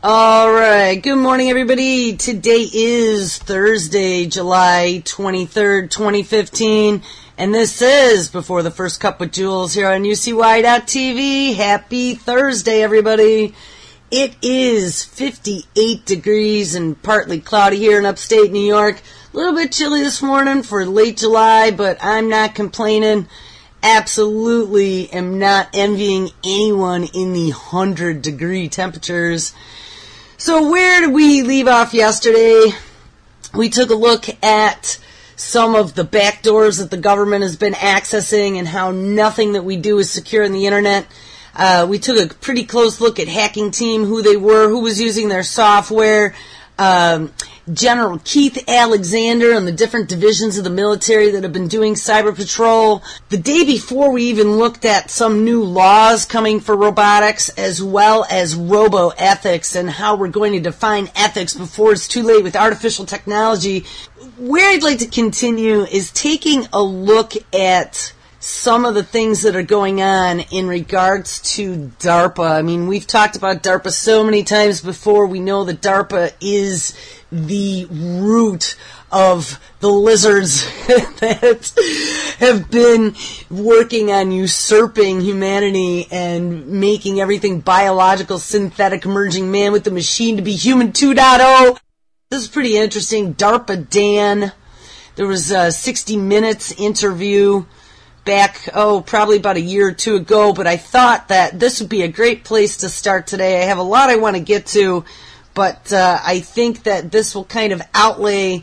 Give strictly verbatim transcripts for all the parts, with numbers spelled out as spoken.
All right. Good morning, everybody. Today is Thursday, July twenty-third, twenty fifteen, and this is Before the First Cup with Jules here on U C Y dot T V. Happy Thursday, everybody. It is fifty-eight degrees and partly cloudy here in upstate New York. A little bit chilly this morning for late July, but I'm not complaining. Absolutely am not envying anyone in the one hundred degree temperatures. So where did we leave off yesterday? We took a look at some of the backdoors that the government has been accessing and how nothing that we do is secure in the internet. Uh, we took a pretty close look at Hacking Team, who they were, who was using their software, um, General Keith Alexander and the different divisions of the military that have been doing cyber patrol. The day before, we even looked at some new laws coming for robotics, as well as robo-ethics and how we're going to define ethics before it's too late with artificial technology. Where I'd like to continue is taking a look at some of the things that are going on in regards to DARPA. I mean, we've talked about DARPA so many times before. We know that DARPA is the root of the lizards that have been working on usurping humanity and making everything biological, synthetic, emerging man with the machine to be human two point oh. This is pretty interesting. DARPA Dan. There was a sixty minutes interview back, oh, probably about a year or two ago, but I thought that this would be a great place to start today. I have a lot I want to get to, but uh, I think that this will kind of outlay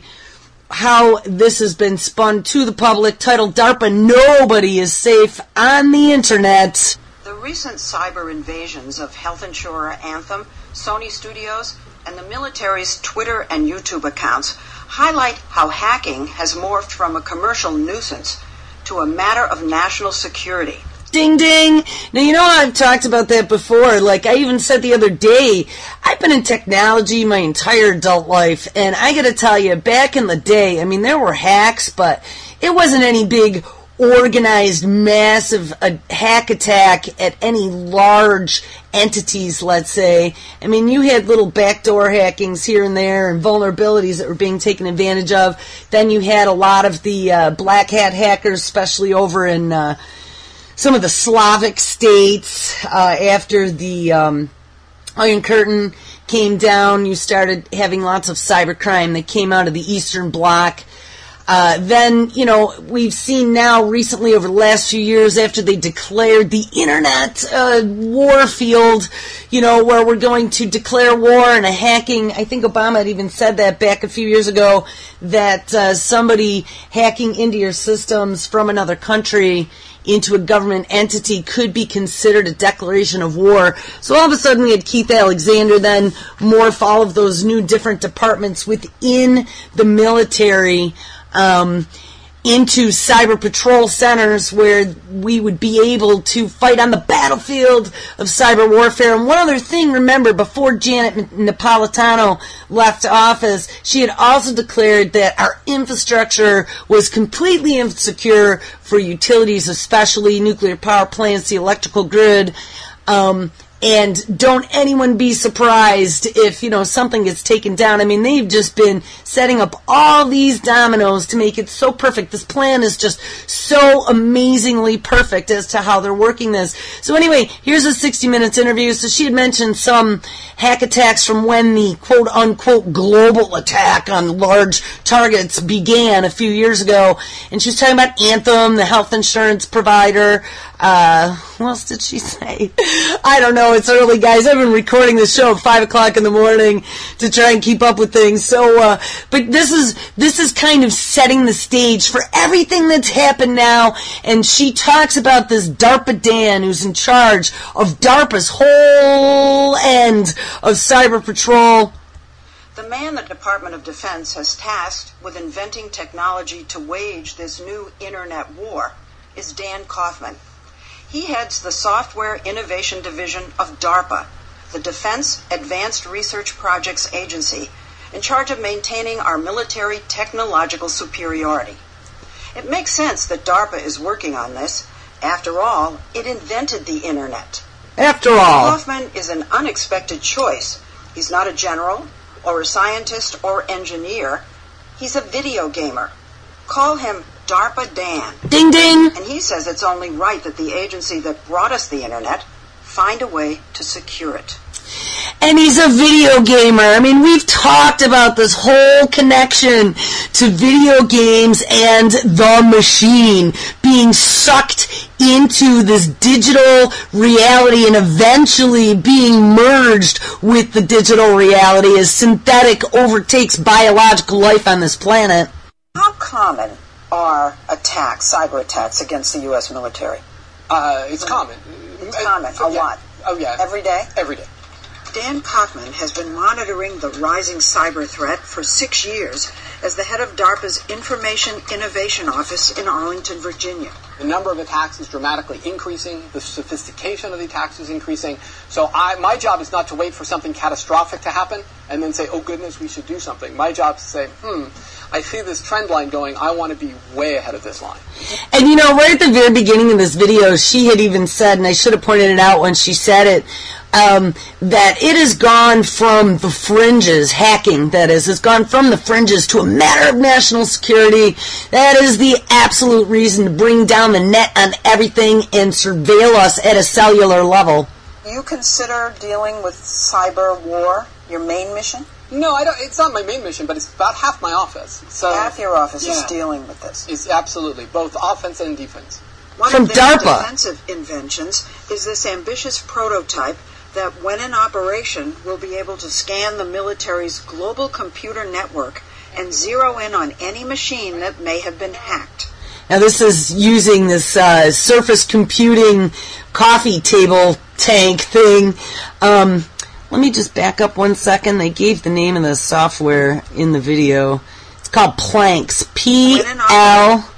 how this has been spun to the public, titled DARPA Nobody is Safe on the Internet. The recent cyber invasions of health insurer Anthem, Sony Studios, and the military's Twitter and YouTube accounts highlight how hacking has morphed from a commercial nuisance to a matter of national security. Ding, ding. Now, you know, I've talked about that before. Like, I even said the other day, I've been in technology my entire adult life, and I gotta tell you, back in the day, I mean, there were hacks, but it wasn't any big, organized, massive uh, hack attack at any large entities, let's say. I mean, you had little backdoor hackings here and there and vulnerabilities that were being taken advantage of. Then you had a lot of the uh, black hat hackers, especially over in uh, some of the Slavic states. Uh, after the um, Iron Curtain came down, you started having lots of cybercrime that came out of the Eastern Bloc. Uh, then, you know, we've seen now recently over the last few years after they declared the internet uh, war field, you know, where we're going to declare war and a hacking. I think Obama had even said that back a few years ago, that uh, somebody hacking into your systems from another country into a government entity could be considered a declaration of war. So all of a sudden we had Keith Alexander then morph all of those new different departments within the military Um, into cyber patrol centers where we would be able to fight on the battlefield of cyber warfare. And one other thing, remember, before Janet Napolitano left office, she had also declared that our infrastructure was completely insecure for utilities, especially nuclear power plants, the electrical grid. Um, And don't anyone be surprised if, you know, something gets taken down. I mean, they've just been setting up all these dominoes to make it so perfect. This plan is just so amazingly perfect as to how they're working this. So anyway, here's a sixty minutes interview. So she had mentioned some hack attacks from when the quote-unquote global attack on large targets began a few years ago. And she was talking about Anthem, the health insurance provider. Uh, what else did she say? I don't know. It's early, guys. I've been recording this show at five o'clock in the morning to try and keep up with things. So, uh, but this is, this is kind of setting the stage for everything that's happened now. And she talks about this DARPA Dan who's in charge of DARPA's whole end of cyber patrol. The man the Department of Defense has tasked with inventing technology to wage this new internet war is Dan Kaufman. He heads the Software Innovation Division of DARPA, the Defense Advanced Research Projects Agency, in charge of maintaining our military technological superiority. It makes sense that DARPA is working on this. After all, it invented the internet. After all. Kaufman is an unexpected choice, He's not a general or a scientist or engineer. He's a video gamer. Call him DARPA Dan. Ding ding! And he says it's only right that the agency that brought us the internet find a way to secure it. And he's a video gamer. I mean, we've talked about this whole connection to video games and the machine being sucked into this digital reality and eventually being merged with the digital reality as synthetic overtakes biological life on this planet. How common are attacks, cyber attacks against the U S military? Uh, it's common. It's common, a yeah. lot. Oh, yeah. Every day? Every day. Dan Kaufman has been monitoring the rising cyber threat for six years as the head of DARPA's Information Innovation Office in Arlington, Virginia. The number of attacks is dramatically increasing. The sophistication of the attacks is increasing. So I, my job is not to wait for something catastrophic to happen and then say, oh, goodness, we should do something. My job is to say, hmm, I see this trend line going. I want to be way ahead of this line. And, you know, right at the very beginning of this video, she had even said, and I should have pointed it out when she said it, Um, that it has gone from the fringes, hacking, that is, has gone from the fringes to a matter of national security. That is the absolute reason to bring down the net on everything and surveil us at a cellular level. Do you consider dealing with cyber war your main mission? No, I don't. It's not my main mission, but it's about half my office. So half your office yeah. is dealing with this. It's absolutely both offense and defense. One From of their DARPA. defensive inventions is this ambitious prototype that when in operation will be able to scan the military's global computer network and zero in on any machine that may have been hacked. Now this is using this uh, surface computing coffee table tank thing. Um, let me just back up one second. They gave the name of the software in the video. It's called Planx. P L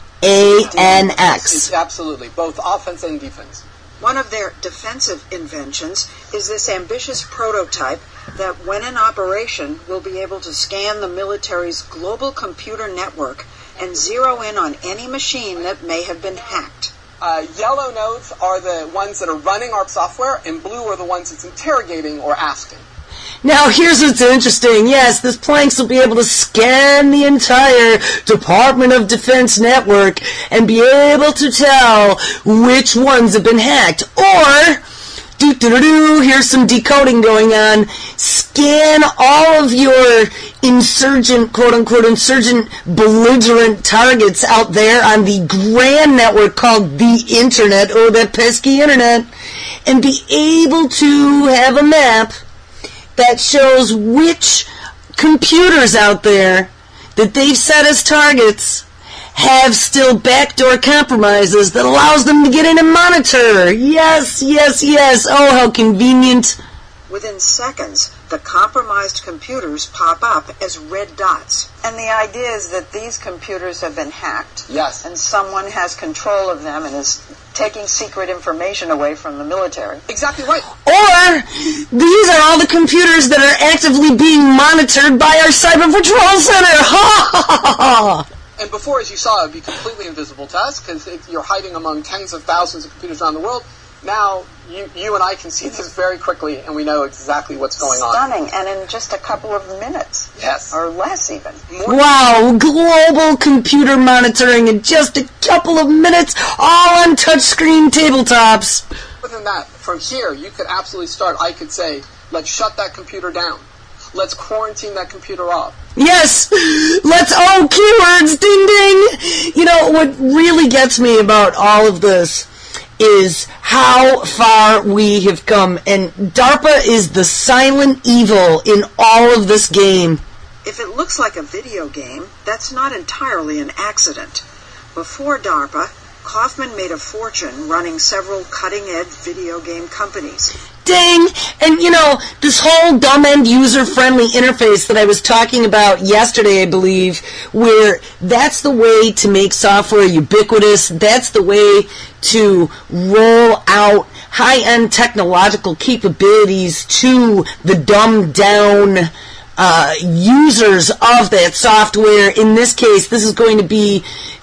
A N X. It's absolutely both offense and defense. One of their defensive inventions is this ambitious prototype that when in operation will be able to scan the military's global computer network and zero in on any machine that may have been hacked. Uh, yellow nodes are the ones that are running our software, and blue are the ones it's interrogating or asking. Now, here's what's interesting. Yes, this Planx will be able to scan the entire Department of Defense network and be able to tell which ones have been hacked. Or, doo-doo-doo-doo, here's some decoding going on. Scan all of your insurgent, quote-unquote, insurgent belligerent targets out there on the grand network called the Internet, or that pesky Internet, and be able to have a map that shows which computers out there that they've set as targets have still backdoor compromises that allows them to get in and monitor. Yes, yes, yes. Oh, how convenient. Within seconds, the compromised computers pop up as red dots. And the idea is that these computers have been hacked. Yes. And someone has control of them and is taking secret information away from the military. Exactly right. Or these are all the computers that are actively being monitored by our Cyber Patrol Center. Ha ha ha ha. And before, as you saw, it would be completely invisible to us because you're hiding among tens of thousands of computers around the world. Now, you, you and I can see this very quickly, and we know exactly what's going on. Stunning, and in just a couple of minutes. Yes. Or less, even. More Wow, global computer monitoring in just a couple of minutes, all on touchscreen tabletops. More than that, from here, you could absolutely start. I could say, let's shut that computer down. Let's quarantine that computer off. Yes! Let's, oh, keywords, ding ding! You know, what really gets me about all of this is how far we have come, and DARPA is the silent evil in all of this game. If it looks like a video game, that's not entirely an accident. Before DARPA, Kaufman made a fortune running several cutting-edge video game companies. Ding! And, you know, this whole dumb-end user-friendly interface that I was talking about yesterday, I believe, where that's the way to make software ubiquitous, that's the way to roll out high-end technological capabilities to the dumbed-down uh, users of that software. In this case, this is going to be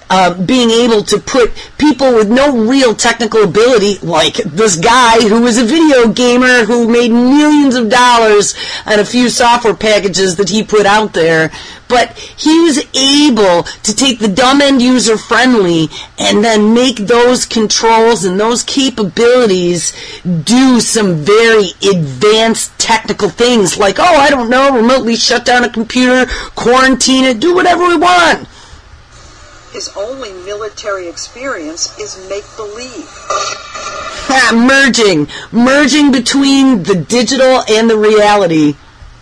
uh, being able to put people with no real technical ability, like this guy who was a video gamer who made millions of dollars on a few software packages that he put out there, but he was able to take the dumb end user friendly and then make those controls and those capabilities do some very advanced technical things, like, oh, I don't know, remotely shut down a computer, quarantine it, do whatever we want. His only military experience is make-believe. Ha, merging. Merging between the digital and the reality.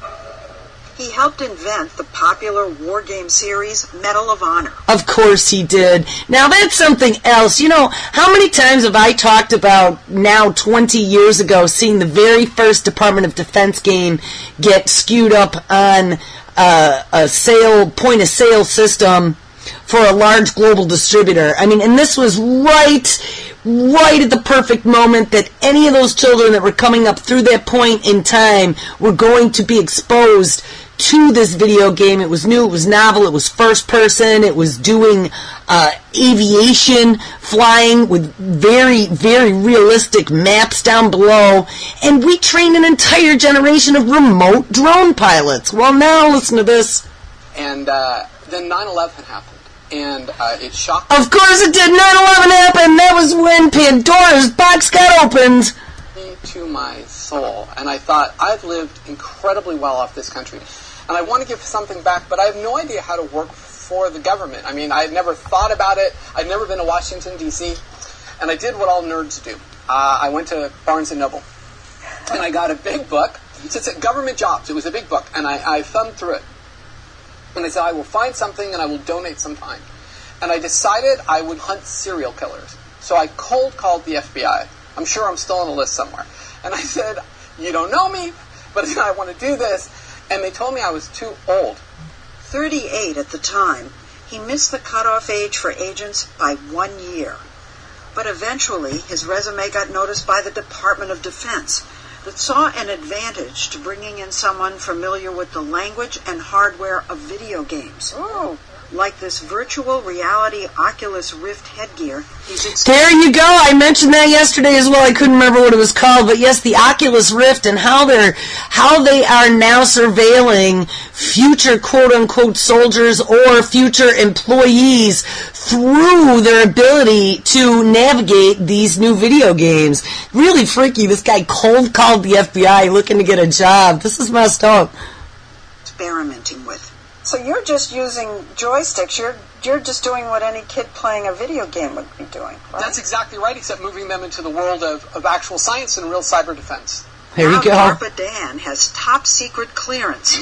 He helped invent the popular war game series Medal of Honor. Of course he did. Now that's something else. You know, how many times have I talked about now twenty years ago seeing the very first Department of Defense game get skewed up on uh, a sale, point-of-sale system for a large global distributor. I mean, and this was right, right at the perfect moment that any of those children that were coming up through that point in time were going to be exposed to this video game. It was new, it was novel, it was first person, it was doing uh, aviation, flying with very, very realistic maps down below, and we trained an entire generation of remote drone pilots. Well, now listen to this. And uh, then nine eleven happened. And uh, it shocked Of course it did. nine eleven happened. That was when Pandora's box got opened. me to my soul. And I thought, I've lived incredibly well off this country. And I want to give something back, but I have no idea how to work for the government. I mean, I had never thought about it. I'd never been to Washington, D C And I did what all nerds do. Uh, I went to Barnes and Noble. And I got a big book. It said government jobs. It was a big book. And I, I thumbed through it. And I said, I will find something and I will donate some time. And I decided I would hunt serial killers. So I cold called the F B I. I'm sure I'm still on a list somewhere. And I said, you don't know me, but I want to do this. And they told me I was too old. thirty-eight at the time, he missed the cutoff age for agents by one year. But eventually, his resume got noticed by the Department of Defense, that saw an advantage to bringing in someone familiar with the language and hardware of video games. Oh. Like this virtual reality Oculus Rift headgear. He's ex- There you go. I mentioned that yesterday as well. I couldn't remember what it was called, but yes, the Oculus Rift and how they're how they are now surveilling future quote-unquote soldiers or future employees through their ability to navigate these new video games. Really freaky. This guy cold called the F B I looking to get a job. This is messed up. experimenting with. So you're just using joysticks. You're you're just doing what any kid playing a video game would be doing, right? That's exactly right, except moving them into the world of, of actual science and real cyber defense. There you Now go. DARPA Dan has top secret clearance,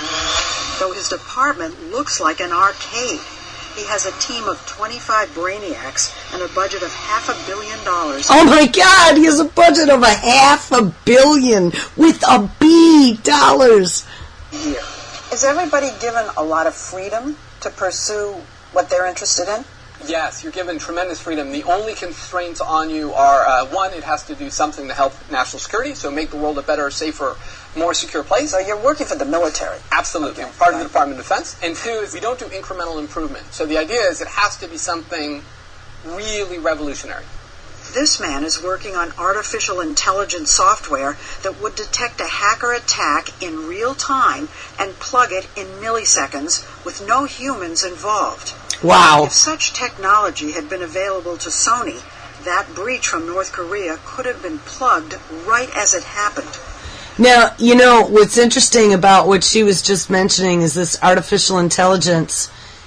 though his department looks like an arcade. He has a team of twenty-five brainiacs and a budget of half a billion dollars. Oh my God, he has a budget of a half a billion with a B dollars. a year. Is everybody given a lot of freedom to pursue what they're interested in? Yes, you're given tremendous freedom. The only constraints on you are, uh, one, it has to do something to help national security, so make the world a better, safer, more secure place. So you're working for the military. Absolutely. Okay, Part right. of the Department of Defense. And two is we don't do incremental improvement. So the idea is it has to be something really revolutionary. This man is working on artificial intelligence software that would detect a hacker attack in real time and plug it in milliseconds with no humans involved. Wow. If such technology had been available to Sony, that breach from North Korea could have been plugged right as it happened. Now, you know, what's interesting about what she was just mentioning is this artificial intelligence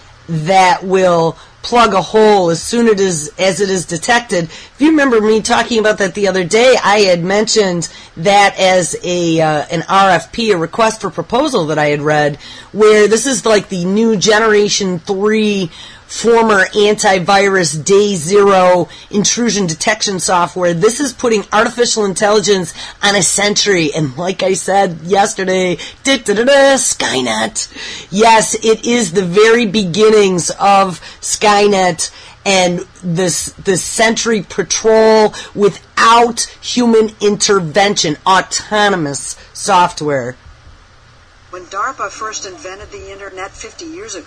that will plug a hole as soon it is, as it is detected. If you remember me talking about that the other day, I had mentioned that as a uh, an R F P, a request for proposal that I had read, where this is like the new Generation three former antivirus day zero intrusion detection software. This is putting artificial intelligence on a century, and like I said yesterday, da, da, da, da, Skynet. Yes, it is the very beginnings of Skynet and this this century patrol without human intervention, autonomous software. When DARPA first invented the internet fifty years ago,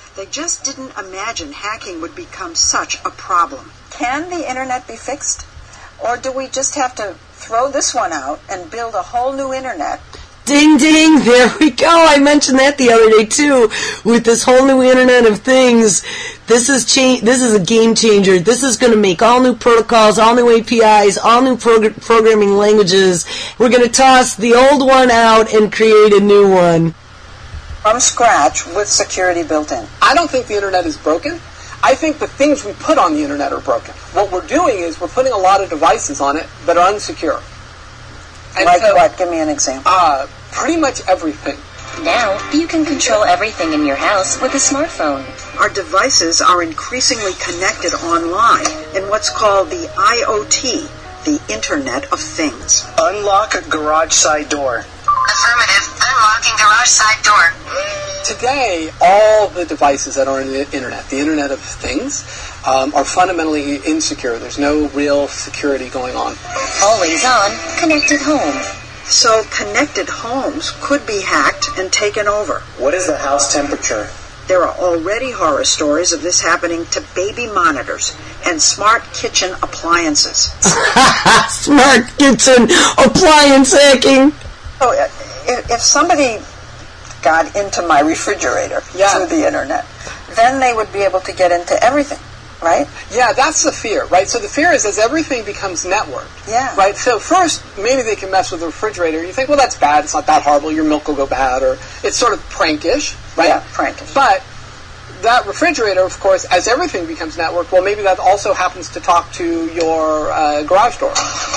They just didn't imagine hacking would become such a problem. Can the internet be fixed? Or do we just have to throw this one out and build a whole new internet? Ding, ding, there we go. I mentioned that the other day, too, with this whole new Internet of Things. This is cha- This is a game changer. This is going to make all new protocols, all new A P Is, all new prog- programming languages. We're going to toss the old one out and create a new one. From scratch with security built in. I don't think the Internet is broken. I think the things we put on the Internet are broken. What we're doing is we're putting a lot of devices on it that are unsecure. And like so, what? Give me an example. Uh, pretty much everything. Now, you can control everything in your house with a smartphone. Our devices are increasingly connected online in what's called the I O T, the Internet of Things. Unlock a garage side door. Affirmative. Unlocking garage side door. Today, all the devices that are on the Internet, the Internet of Things, um, are fundamentally insecure. There's no real security going on. Always on, connected home. So connected homes could be hacked and taken over. What is the house temperature? There are already horror stories of this happening to baby monitors and smart kitchen appliances. Smart kitchen appliance hacking. So if, if somebody got into my refrigerator yeah. through the internet, then they would be able to get into everything, right? Yeah, that's the fear, right? So the fear is as everything becomes networked, yeah. right? So first, maybe they can mess with the refrigerator. You think, well, that's bad. It's not that horrible. Your milk will go bad, or it's sort of prankish, right? Yeah, prankish. But that refrigerator, of course, as everything becomes networked, well, maybe that also happens to talk to your uh, garage door.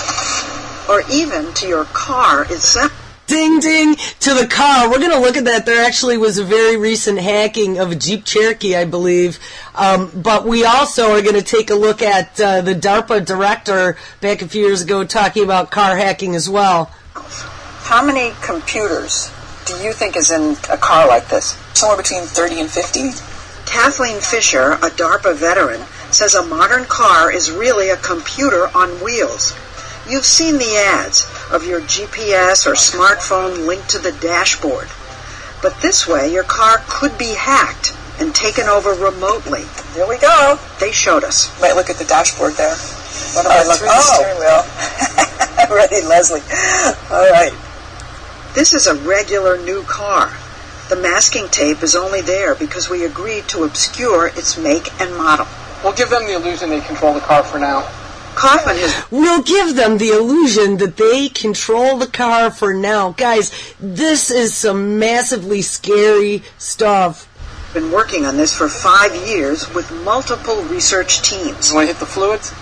Or even to your car itself. Ding, ding, to the car. We're going to look at that. There actually was a very recent hacking of a Jeep Cherokee, I believe. Um, but we also are going to take a look at uh, the DARPA director back a few years ago talking about car hacking as well. How many computers do you think is in a car like this? Somewhere between thirty and fifty? Kathleen Fisher, a DARPA veteran, says a modern car is really a computer on wheels. You've seen the ads of your G P S or smartphone linked to the dashboard. But this way, your car could be hacked and taken over remotely. Here we go. They showed us. Might look at the dashboard there. What am I looking at? Oh, steering wheel. Ready, Leslie. All right. This is a regular new car. The masking tape is only there because we agreed to obscure its make and model. We'll give them the illusion they control the car for now. Kaufman has... We'll give them the illusion that they control the car for now. Guys, this is some massively scary stuff. Been working on this for five years with multiple research teams. You want to hit the fluids?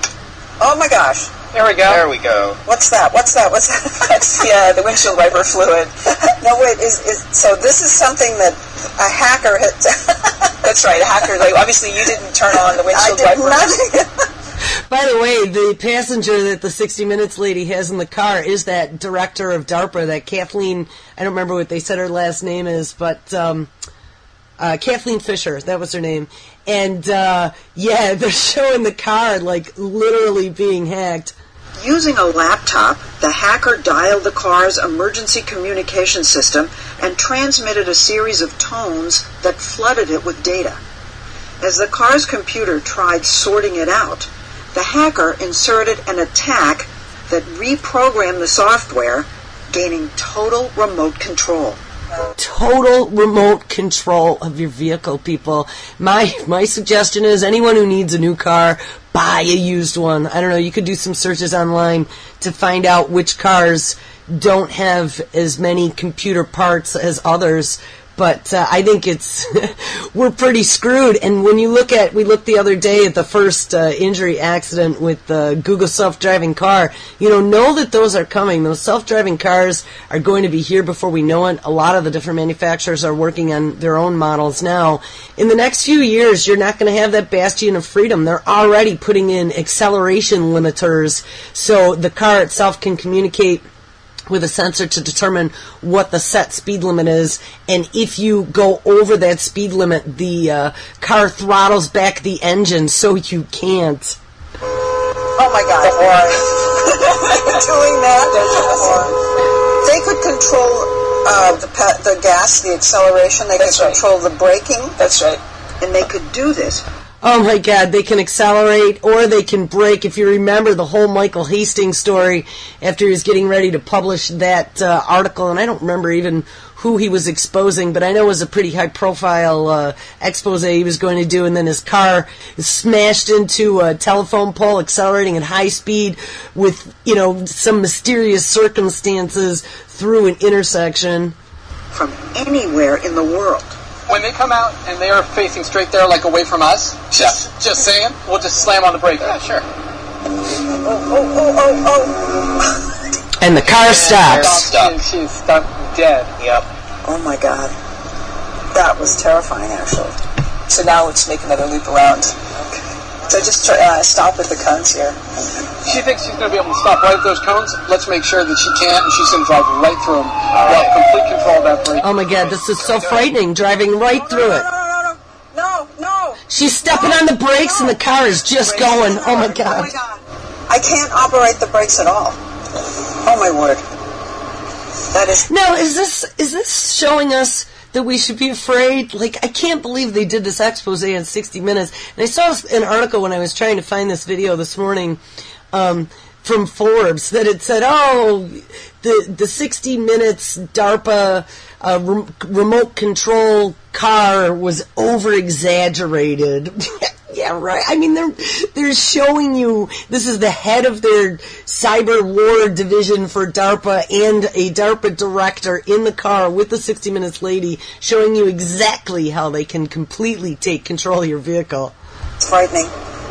Oh my gosh. There we go. There we go. What's that? What's that? What's that? That's the, uh, the windshield wiper fluid. No, wait, is, is so this is something that a hacker hit. That's right, a hacker. Like, obviously, you didn't turn on the windshield I did wiper. nothing. By the way, the passenger that the sixty minutes lady has in the car is that director of DARPA, that Kathleen, I don't remember what they said her last name is, but um, uh, Kathleen Fisher, that was her name. And, uh, yeah, they're showing the car, like, literally being hacked. Using a laptop, the hacker dialed the car's emergency communication system and transmitted a series of tones that flooded it with data. As the car's computer tried sorting it out, the hacker inserted an attack that reprogrammed the software, gaining total remote control. Total remote control of your vehicle, people. My my suggestion is anyone who needs a new car, buy a used one. I don't know, you could do some searches online to find out which cars don't have as many computer parts as others. But uh, I think it's, we're pretty screwed. And when you look at, we looked the other day at the first uh, injury accident with the Google self-driving car, you know, know that those are coming. Those self-driving cars are going to be here before we know it. A lot of the different manufacturers are working on their own models now. In the next few years, you're not going to have that bastion of freedom. They're already putting in acceleration limiters so the car itself can communicate with a sensor to determine what the set speed limit is, and if you go over that speed limit, the uh, car throttles back the engine so you can't. Oh my God! Doing that, they could control uh, the pe- the gas, the acceleration. They That's could right. control the braking. That's right. And they could do this. Oh my God, they can accelerate or they can brake. If you remember the whole Michael Hastings story after he was getting ready to publish that uh, article, and I don't remember even who he was exposing, but I know it was a pretty high-profile uh, expose he was going to do, and then his car smashed into a telephone pole, accelerating at high speed with, you know, some mysterious circumstances through an intersection. From anywhere in the world. When they come out and they are facing straight there, like away from us, just yeah. just saying, we'll just slam on the brake. Yeah, sure. Oh, oh, oh, oh, oh. And the car stops. Stop. She, she's stuck dead. Yep. Oh my God. That was terrifying, actually. So now let's make another loop around. Okay. So just try, uh, stop with the cones here. She thinks she's going to be able to stop right at those cones. Let's make sure that she can't, and she's going to drive right through them. We'll have complete control of that brake. Oh my God, this is so frightening, driving right no, through no, it. No, no, no, no, no, no. She's stepping no, on the brakes no. and the car is just Brakes going. Oh my Oh God. my God. I can't operate the brakes at all. Oh my word. That is... Now, is this is this showing us that we should be afraid? Like, I can't believe they did this expose in sixty minutes. And I saw an article when I was trying to find this video this morning um, from Forbes that it said, oh, the the sixty minutes DARPA uh, re- remote control car was over-exaggerated. Yeah, right. I mean, they're they're showing you, this is the head of their cyber war division for DARPA and a DARPA director in the car with the sixty minutes lady showing you exactly how they can completely take control of your vehicle. It's frightening.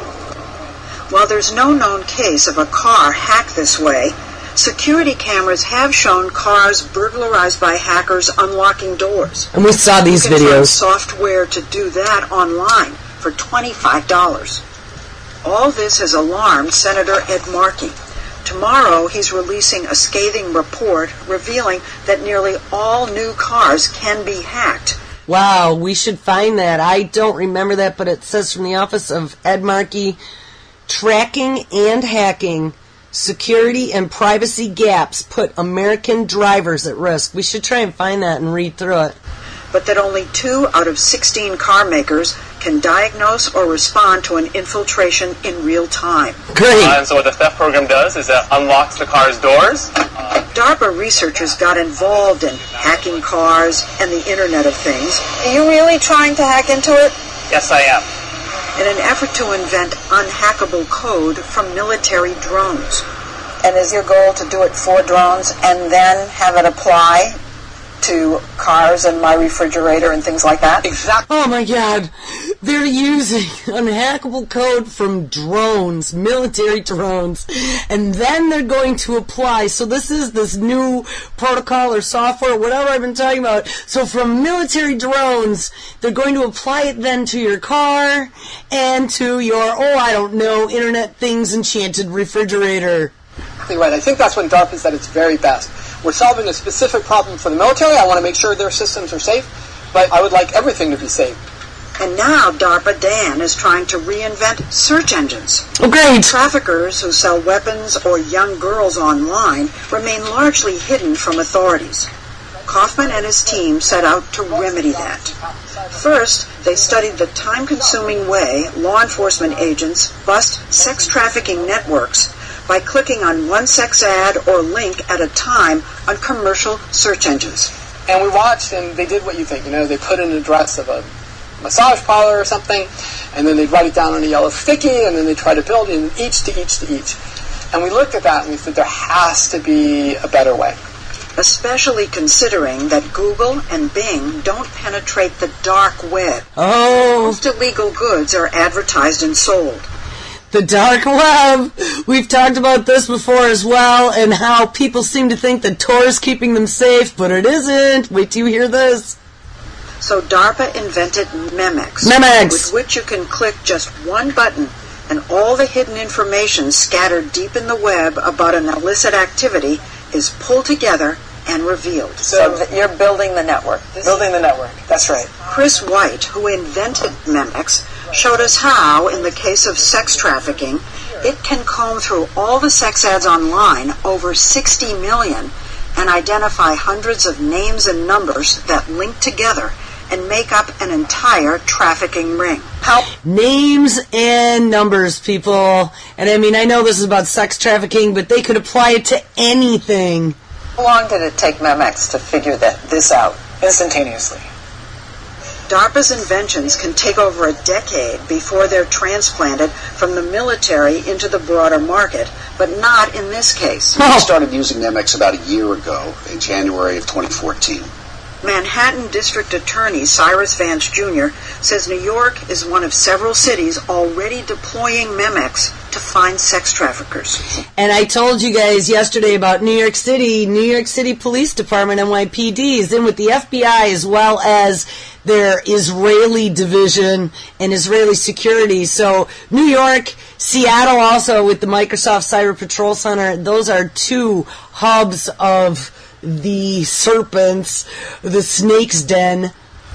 While there's no known case of a car hacked this way, security cameras have shown cars burglarized by hackers unlocking doors. And we saw these you can find videos. Software to do that online for twenty-five dollars. All this has alarmed Senator Ed Markey. Tomorrow, he's releasing a scathing report revealing that nearly all new cars can be hacked. Wow, we should find that. I don't remember that, but it says from the office of Ed Markey, tracking and hacking, security and privacy gaps put American drivers at risk. We should try and find that and read through it. But that only two out of sixteen car makers can diagnose or respond to an infiltration in real time. Great. Uh, and so what the theft program does is it unlocks the car's doors. DARPA researchers got involved in hacking cars and the Internet of Things. Are you really trying to hack into it? Yes, I am. In an effort to invent unhackable code from military drones. And is your goal to do it for drones and then have it apply to cars and my refrigerator and things like that? Exactly. Oh my God. They're using unhackable code from drones, military drones, and then they're going to apply. So this is this new protocol or software, whatever I've been talking about. So from military drones, they're going to apply it then to your car and to your, oh, I don't know, Internet Things enchanted refrigerator. Exactly right. I think that's when DARPA is at its very best. We're solving a specific problem for the military. I want to make sure their systems are safe, but I would like everything to be safe. And now DARPA Dan is trying to reinvent search engines. Oh, great. Traffickers who sell weapons or young girls online remain largely hidden from authorities. Kaufman and his team set out to remedy that. First, they studied the time-consuming way law enforcement agents bust sex trafficking networks by clicking on one sex ad or link at a time on commercial search engines. And we watched, and they did what you think. You know, they put in an address of a massage parlor or something, and then they'd write it down on a yellow sticky, and then they try to build in each to each to each. And we looked at that, and we said there has to be a better way. Especially considering that Google and Bing don't penetrate the dark web. Oh. Most illegal goods are advertised and sold. The dark web. We've talked about this before as well, and how people seem to think that Tor is keeping them safe, but it isn't. Wait till you hear this. So DARPA invented Memex, Memex, with which you can click just one button, and all the hidden information scattered deep in the web about an illicit activity is pulled together and revealed. So, so you're building the network. Building the network. That's right. Chris White, who invented Memex, showed us how, in the case of sex trafficking, it can comb through all the sex ads online, over sixty million, and identify hundreds of names and numbers that link together and make up an entire trafficking ring. How Names and numbers, people. And I mean, I know this is about sex trafficking, but they could apply it to anything. How long did it take Memex to figure that this out? Instantaneously. DARPA's inventions can take over a decade before they're transplanted from the military into the broader market, but not in this case. We started using Memex about a year ago, in January of twenty fourteen. Manhattan District Attorney Cyrus Vance Junior says New York is one of several cities already deploying Memex to find sex traffickers. And I told you guys yesterday about New York City. New York City Police Department, N Y P D, is in with the F B I as well as their Israeli division and Israeli security. So New York, Seattle also with the Microsoft Cyber Patrol Center. Those are two hubs of the serpents, the snake's den.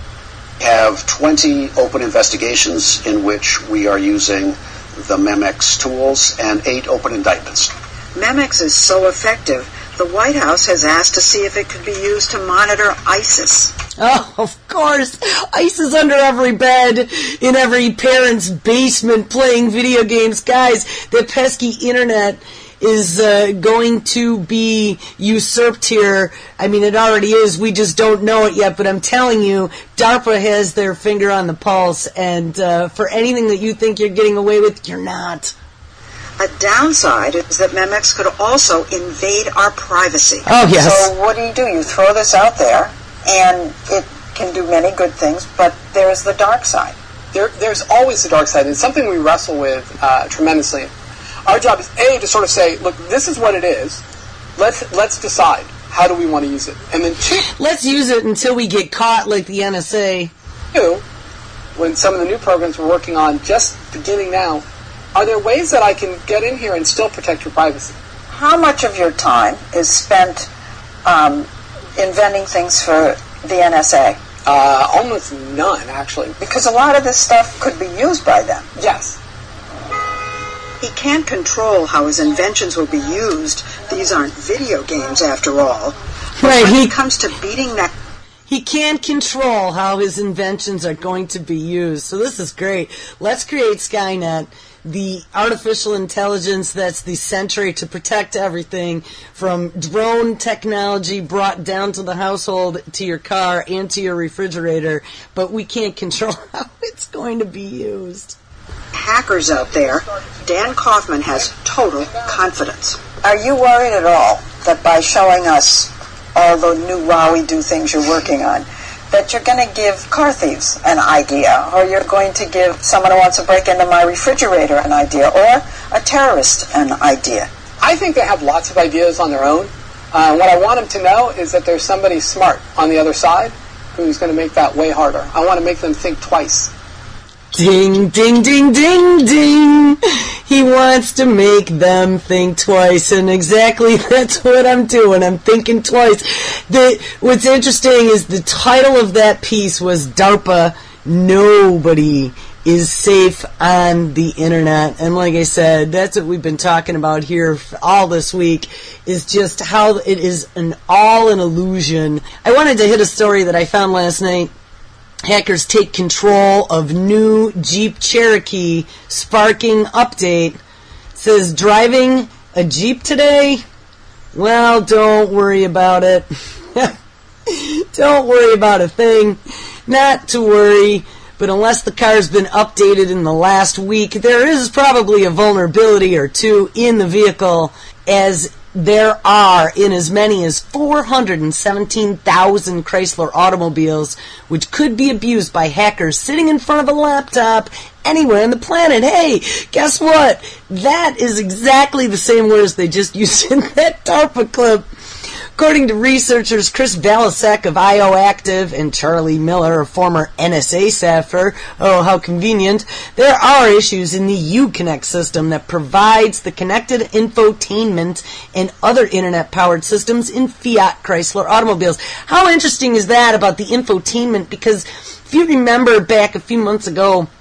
We have twenty open investigations in which we are using the Memex tools and eight open indictments. Memex is so effective, the White House has asked to see if it could be used to monitor ISIS. Oh, of course. ISIS under every bed, in every parent's basement playing video games. Guys, the pesky internet is uh, going to be usurped here. I mean, it already is. We just don't know it yet. But I'm telling you, DARPA has their finger on the pulse. And uh, for anything that you think you're getting away with, you're not. A downside is that Memex could also invade our privacy. Oh, yes. So what do you do? You throw this out there, and it can do many good things, but there's the dark side. There, there's always the dark side. It's something we wrestle with uh, tremendously. Our job is, A, to sort of say, look, this is what it is. Let's let's decide how do we want to use it. And then two... Let's use it until we get caught like the N S A. Two, when some of the new programs we're working on, just beginning now, are there ways that I can get in here and still protect your privacy? How much of your time is spent um, inventing things for the N S A? Uh, almost none, actually. Because a lot of this stuff could be used by them. Yes. He can't control how his inventions will be used. These aren't video games, after all. Right, when he it comes to beating that... He can't control how his inventions are going to be used. So this is great. Let's create Skynet, the artificial intelligence that's the sentry to protect everything from drone technology brought down to the household, to your car, and to your refrigerator. But we can't control how it's going to be used. Hackers out there, Dan Kaufman has total confidence. Are you worried at all that by showing us all the new wowie-do things you're working on, that you're going to give car thieves an idea, or you're going to give someone who wants to break into my refrigerator an idea, or a terrorist an idea? I think they have lots of ideas on their own. Uh, what I want them to know is that there's somebody smart on the other side who's going to make that way harder. I want to make them think twice. Ding, ding, ding, ding, ding. He wants to make them think twice, and exactly that's what I'm doing. I'm thinking twice. The, what's interesting is the title of that piece was DARPA, Nobody is Safe on the Internet. And like I said, that's what we've been talking about here all this week, is just how it is an all an illusion. I wanted to hit a story that I found last night. Hackers take control of new Jeep Cherokee, sparking update. It says, driving a Jeep today? Well, don't worry about it. Don't worry about a thing. Not to worry. But unless the car's been updated in the last week, there is probably a vulnerability or two in the vehicle, as there are in as many as four hundred seventeen thousand Chrysler automobiles, which could be abused by hackers sitting in front of a laptop anywhere on the planet. Hey, guess what? That is exactly the same words they just used in that DARPA clip. According to researchers Chris Balasek of I O Active and Charlie Miller, a former N S A staffer, oh, how convenient, there are issues in the Uconnect system that provides the connected infotainment and other internet-powered systems in Fiat Chrysler automobiles. How interesting is that about the infotainment? Because if you remember back a few months ago,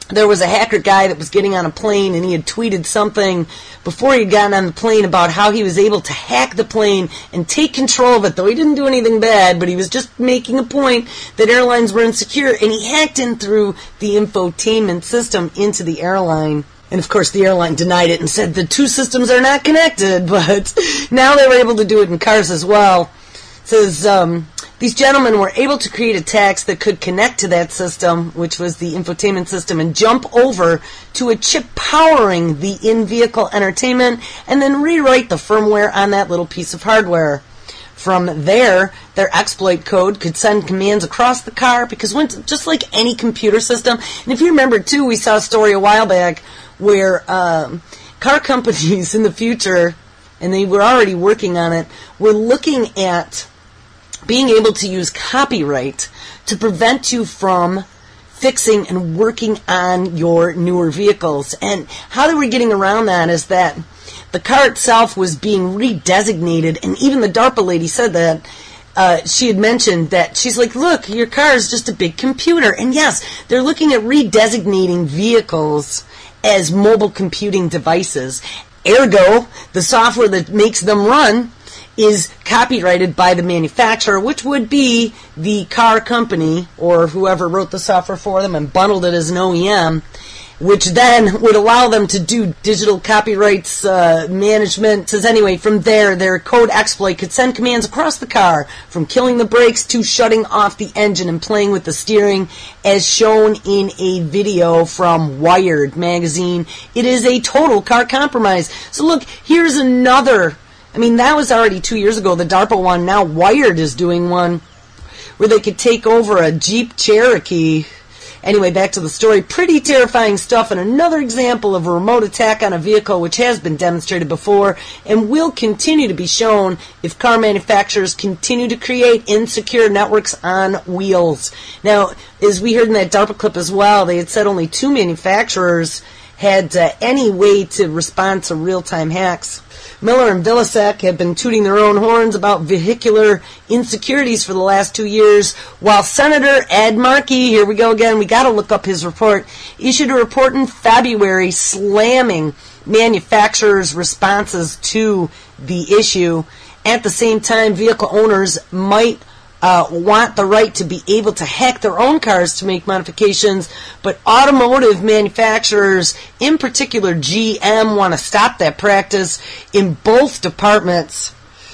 there was a hacker guy that was getting on a plane, and he had tweeted something before he'd gotten on the plane about how he was able to hack the plane and take control of it, though he didn't do anything bad, but he was just making a point that airlines were insecure, and he hacked in through the infotainment system into the airline. And, of course, the airline denied it and said the two systems are not connected, but now they were able to do it in cars as well. It says, um, these gentlemen were able to create attacks that could connect to that system, which was the infotainment system, and jump over to a chip powering the in-vehicle entertainment, and then rewrite the firmware on that little piece of hardware. From there, their exploit code could send commands across the car, because when, just like any computer system, and if you remember, too, we saw a story a while back where um, car companies in the future, and they were already working on it, were looking at being able to use copyright to prevent you from fixing and working on your newer vehicles. And how they were getting around that is that the car itself was being redesignated, and even the DARPA lady said that. Uh, she had mentioned that she's like, look, your car is just a big computer. And yes, they're looking at redesignating vehicles as mobile computing devices. Ergo, the software that makes them run is copyrighted by the manufacturer, which would be the car company or whoever wrote the software for them and bundled it as an O E M, which then would allow them to do digital copyrights uh, management. It says anyway, from there, their code exploit could send commands across the car, from killing the brakes to shutting off the engine and playing with the steering, as shown in a video from Wired magazine. It is a total car compromise. So look, here's another. I mean, that was already two years ago, the DARPA one. Now Wired is doing one where they could take over a Jeep Cherokee. Anyway, back to the story. Pretty terrifying stuff, and another example of a remote attack on a vehicle which has been demonstrated before and will continue to be shown if car manufacturers continue to create insecure networks on wheels. Now, as we heard in that DARPA clip as well, they had said only two manufacturers had uh, any way to respond to real-time hacks. Miller and Villasek have been tooting their own horns about vehicular insecurities for the last two years, while Senator Ed Markey, here we go again, we got to look up his report, issued a report in February slamming manufacturers' responses to the issue. At the same time, vehicle owners might Uh, want the right to be able to hack their own cars to make modifications, but automotive manufacturers, in particular G M, want to stop that practice. In both departments,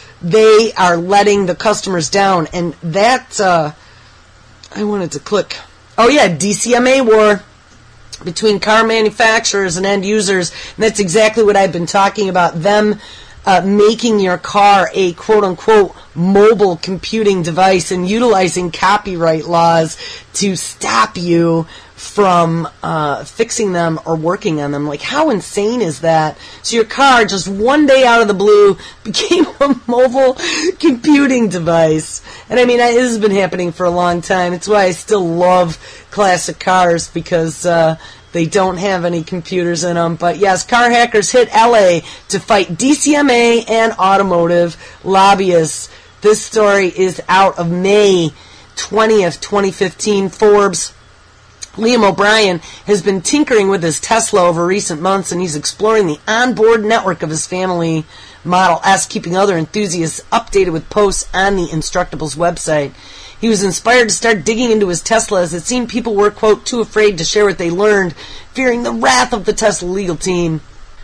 they are letting the customers down, and that, uh, I wanted to click, oh yeah, D C M A war between car manufacturers and end users, and that's exactly what I've been talking about, them Uh, making your car a quote-unquote mobile computing device and utilizing copyright laws to stop you from uh, fixing them or working on them. Like, how insane is that? So your car, just one day out of the blue, became a mobile computing device. And I mean, I, this has been happening for a long time. It's why I still love classic cars, because uh, they don't have any computers in them. But yes, car hackers hit L A to fight D C M A and automotive lobbyists. This story is out of May twentieth, twenty fifteen. Forbes. Liam O'Brien has been tinkering with his Tesla over recent months, and he's exploring the onboard network of his family Model S, keeping other enthusiasts updated with posts on the Instructables website. He was inspired to start digging into his Tesla, as it seemed people were, quote, too afraid to share what they learned, fearing the wrath of the Tesla legal team,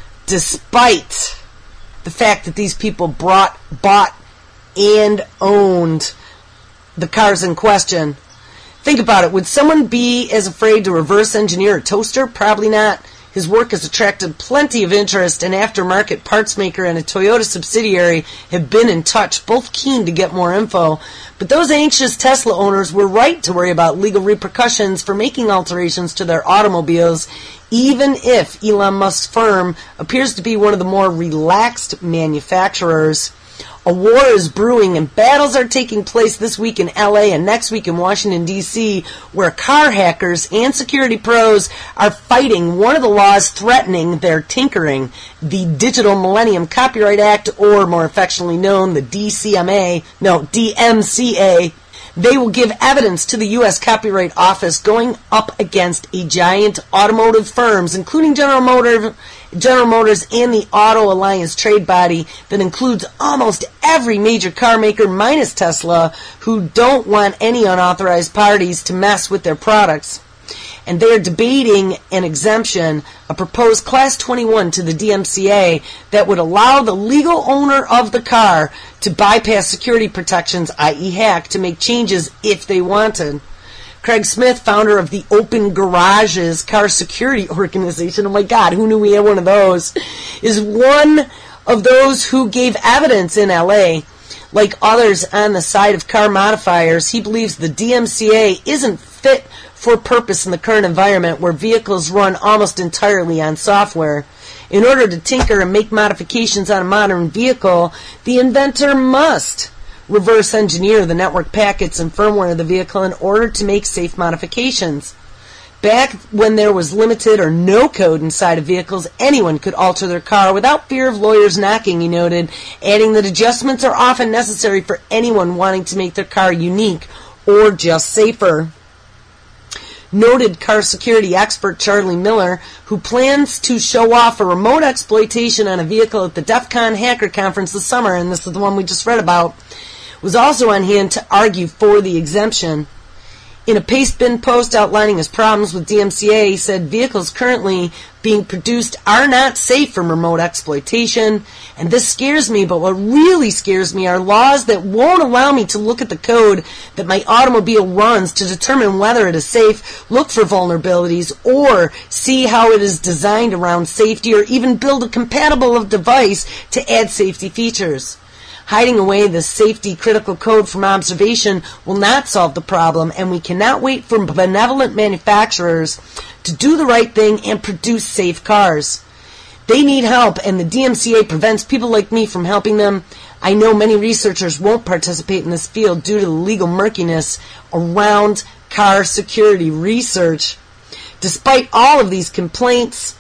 despite the fact that these people brought, bought and owned the cars in question. Think about it. Would someone be as afraid to reverse engineer a toaster? Probably not. His work has attracted plenty of interest. An aftermarket parts maker and a Toyota subsidiary have been in touch, both keen to get more info. But those anxious Tesla owners were right to worry about legal repercussions for making alterations to their automobiles, even if Elon Musk's firm appears to be one of the more relaxed manufacturers. A war is brewing, and battles are taking place this week in L A and next week in Washington, D C, where car hackers and security pros are fighting one of the laws threatening their tinkering, the Digital Millennium Copyright Act, or more affectionately known, the D C M A, no, D M C A. They will give evidence to the U S Copyright Office going up against a giant automotive firms, including General Motors, General Motors and the Auto Alliance trade body that includes almost every major car maker minus Tesla, who don't want any unauthorized parties to mess with their products. And they're debating an exemption, a proposed Class twenty-one to the D M C A that would allow the legal owner of the car to bypass security protections, that is hack, to make changes if they wanted. Craig Smith, founder of the Open Garages car security organization, oh my God, who knew we had one of those, is one of those who gave evidence in L A. Like others on the side of car modifiers, he believes the D M C A isn't fit for purpose in the current environment where vehicles run almost entirely on software. In order to tinker and make modifications on a modern vehicle, the inventor must reverse engineer the network packets and firmware of the vehicle in order to make safe modifications. Back when there was limited or no code inside of vehicles, anyone could alter their car without fear of lawyers knocking, he noted, adding that adjustments are often necessary for anyone wanting to make their car unique or just safer. Noted car security expert Charlie Miller, who plans to show off a remote exploitation on a vehicle at the DEF CON Hacker Conference this summer, and this is the one we just read about, was also on hand to argue for the exemption. In a Pastebin post outlining his problems with D M C A, he said vehicles currently being produced are not safe from remote exploitation, and this scares me, but what really scares me are laws that won't allow me to look at the code that my automobile runs to determine whether it is safe, look for vulnerabilities, or see how it is designed around safety, or even build a compatible device to add safety features. Hiding away this safety-critical code from observation will not solve the problem, and we cannot wait for benevolent manufacturers to do the right thing and produce safe cars. They need help, and the D M C A prevents people like me from helping them. I know many researchers won't participate in this field due to the legal murkiness around car security research. Despite all of these complaints,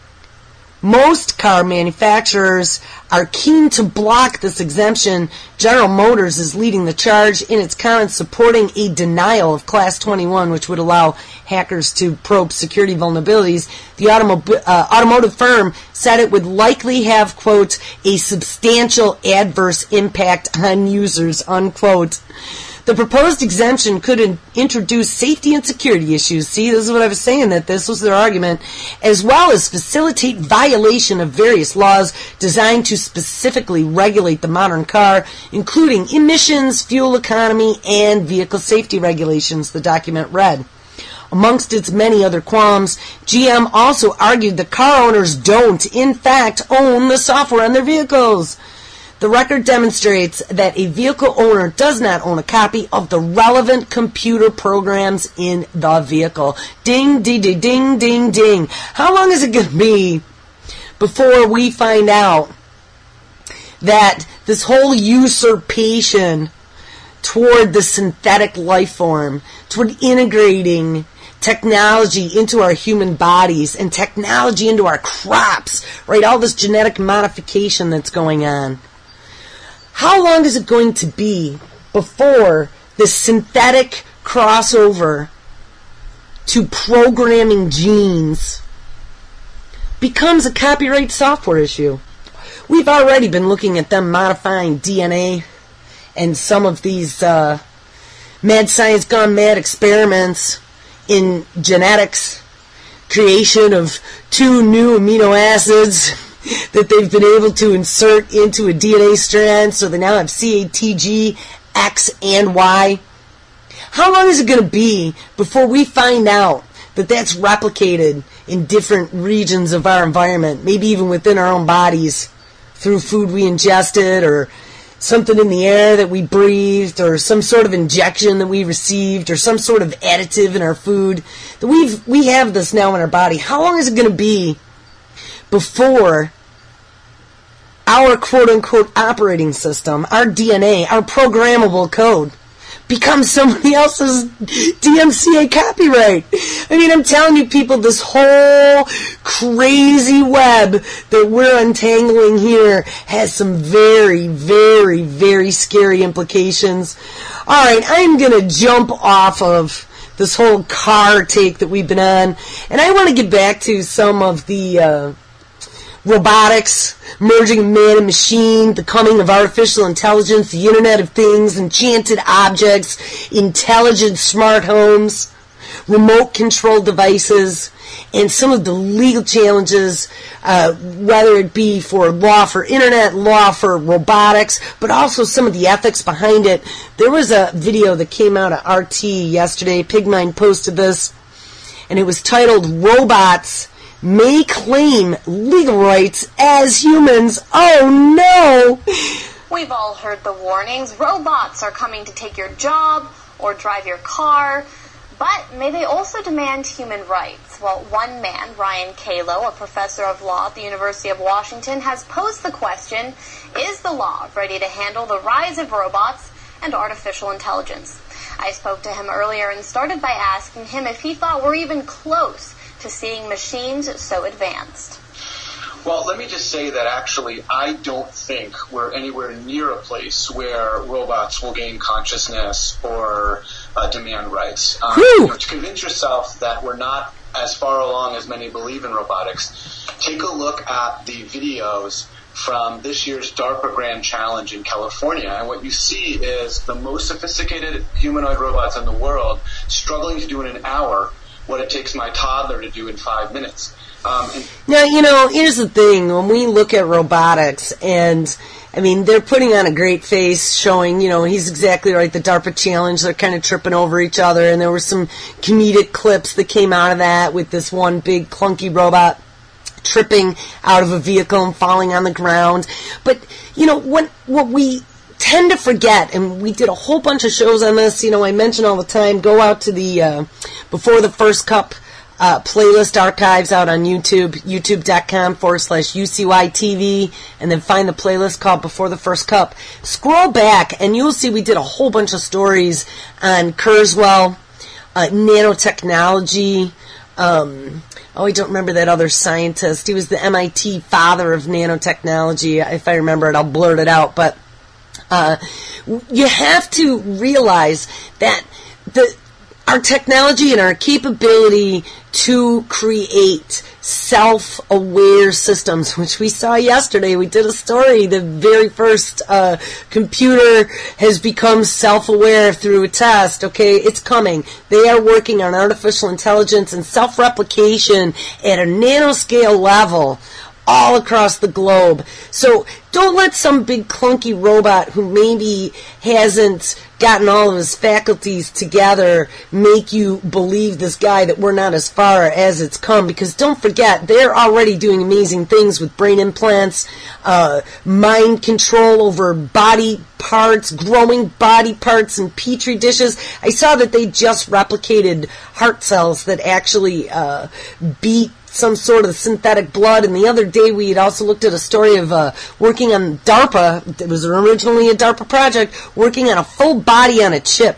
most car manufacturers are keen to block this exemption. General Motors is leading the charge in its comments supporting a denial of Class twenty-one, which would allow hackers to probe security vulnerabilities. The automo- uh, automotive firm said it would likely have, quote, a substantial adverse impact on users, unquote. The proposed exemption could in- introduce safety and security issues. See, this is what I was saying, that this was their argument, as well as facilitate violation of various laws designed to specifically regulate the modern car, including emissions, fuel economy, and vehicle safety regulations, the document read. Amongst its many other qualms, G M also argued that car owners don't, in fact, own the software on their vehicles. The record demonstrates that a vehicle owner does not own a copy of the relevant computer programs in the vehicle. Ding, ding, ding, ding, ding, ding. How long is it going to be before we find out that this whole usurpation toward the synthetic life form, toward integrating technology into our human bodies and technology into our crops, right? All this genetic modification that's going on. How long is it going to be before this synthetic crossover to programming genes becomes a copyright software issue? We've already been looking at them modifying D N A and some of these uh, mad science gone mad experiments in genetics, creation of two new amino acids that they've been able to insert into a D N A strand, so they now have C A T G, X, and Y. How long is it going to be before we find out that that's replicated in different regions of our environment, maybe even within our own bodies, through food we ingested, or something in the air that we breathed, or some sort of injection that we received, or some sort of additive in our food, that we've we have this now in our body? How long is it going to be before our quote-unquote operating system, our D N A, our programmable code, becomes somebody else's D M C A copyright? I mean, I'm telling you, people, this whole crazy web that we're untangling here has some very, very, very scary implications. All right, I'm going to jump off of this whole car take that we've been on, and I want to get back to some of the uh, robotics, merging man and machine, the coming of artificial intelligence, the Internet of Things, enchanted objects, intelligent smart homes, remote control devices, and some of the legal challenges, uh, whether it be for law for internet, law for robotics, but also some of the ethics behind it. There was a video that came out of R T yesterday. Pigmine posted this, and it was titled, Robots May Claim Legal Rights as Humans. Oh no! We've all heard the warnings. Robots are coming to take your job or drive your car. But may they also demand human rights? Well, one man, Ryan Kalo, a professor of law at the University of Washington, has posed the question, is the law ready to handle the rise of robots and artificial intelligence? I spoke to him earlier and started by asking him if he thought we're even close to seeing machines so advanced. Well, let me just say that actually I don't think we're anywhere near a place where robots will gain consciousness or uh, demand rights. Um, you know, to convince yourself that we're not as far along as many believe in robotics, take a look at the videos from this year's DARPA Grand Challenge in California, and what you see is the most sophisticated humanoid robots in the world struggling to do in an hour what it takes my toddler to do in five minutes. Um, and now, you know, here's the thing. When we look at robotics, and, I mean, they're putting on a great face showing, you know, he's exactly right, the DARPA challenge, they're kind of tripping over each other, and there were some comedic clips that came out of that with this one big clunky robot tripping out of a vehicle and falling on the ground. But, you know, what, what we tend to forget, and we did a whole bunch of shows on this, you know, I mention all the time, go out to the uh, Before the First Cup Uh, playlist archives out on YouTube, youtube.com forward slash UCYTV, and then find the playlist called Before the First Cup. Scroll back, and you'll see we did a whole bunch of stories on Kurzweil, uh, nanotechnology. Um, oh, I don't remember that other scientist. He was the M I T father of nanotechnology. If I remember it, I'll blurt it out. But uh, you have to realize that the our technology and our capability to create self-aware systems, which we saw yesterday. We did a story. The very first uh, computer has become self-aware through a test. Okay, it's coming. They are working on artificial intelligence and self-replication at a nanoscale level all across the globe. So don't let some big clunky robot who maybe hasn't gotten all of his faculties together make you believe this guy that we're not as far as it's come, because don't forget, they're already doing amazing things with brain implants, uh, mind control over body parts, growing body parts in petri dishes. I saw that they just replicated heart cells that actually uh, beat some sort of synthetic blood. And the other day we had also looked at a story of uh, working on DARPA. It was originally a DARPA project, working on a full body on a chip.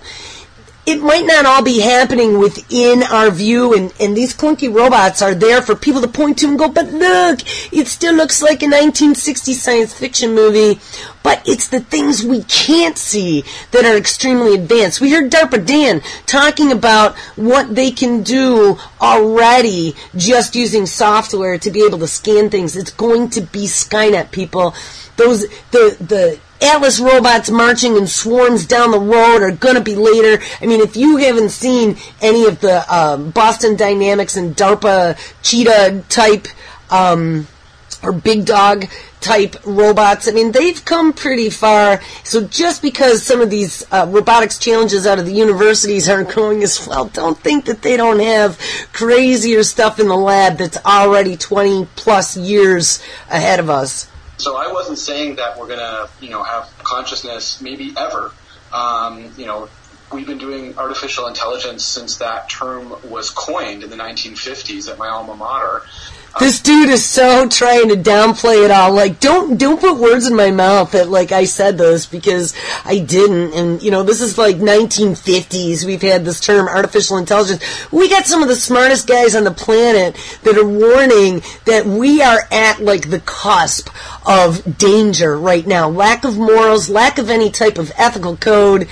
It might not all be happening within our view, and, and these clunky robots are there for people to point to and go, but look, it still looks like a nineteen sixties science fiction movie. But it's the things we can't see that are extremely advanced. We heard DARPA Dan talking about what they can do already just using software to be able to scan things. It's going to be Skynet, people. Those the the Atlas robots marching in swarms down the road are going to be later. I mean, if you haven't seen any of the um, Boston Dynamics and DARPA Cheetah type um, or Big Dog type robots, I mean, they've come pretty far. So just because some of these uh, robotics challenges out of the universities aren't going as well, don't think that they don't have crazier stuff in the lab that's already twenty plus years ahead of us. So I wasn't saying that we're going to, you know, have consciousness maybe ever. Um, you know, we've been doing artificial intelligence since that term was coined in the nineteen fifties at my alma mater. This dude is so trying to downplay it all. Like, don't don't put words in my mouth that, like, I said this, because I didn't. And, you know, this is like nineteen fifties. We've had this term, artificial intelligence. We got some of the smartest guys on the planet that are warning that we are at, like, the cusp of danger right now. Lack of morals, lack of any type of ethical code.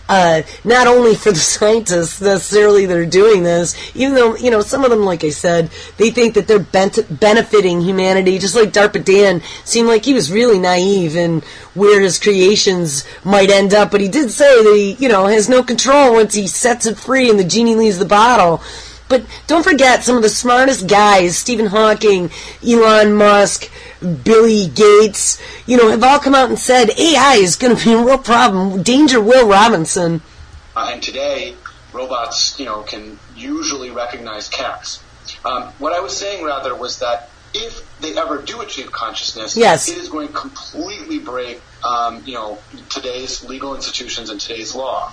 uh, not only for the scientists necessarily that are doing this, even though, you know, some of them, like I said, they think that they're bent- benefiting humanity, just like DARPA Dan seemed like he was really naive in where his creations might end up, but he did say that he, you know, has no control once he sets it free and the genie leaves the bottle. But don't forget, some of the smartest guys, Stephen Hawking, Elon Musk, Billy Gates, you know, have all come out and said A I is going to be a real problem. Danger Will Robinson. Uh, and today, robots, you know, can usually recognize cats. Um, what I was saying, rather, was that if they ever do achieve consciousness, yes. it is going to completely break, um, you know, today's legal institutions and today's law.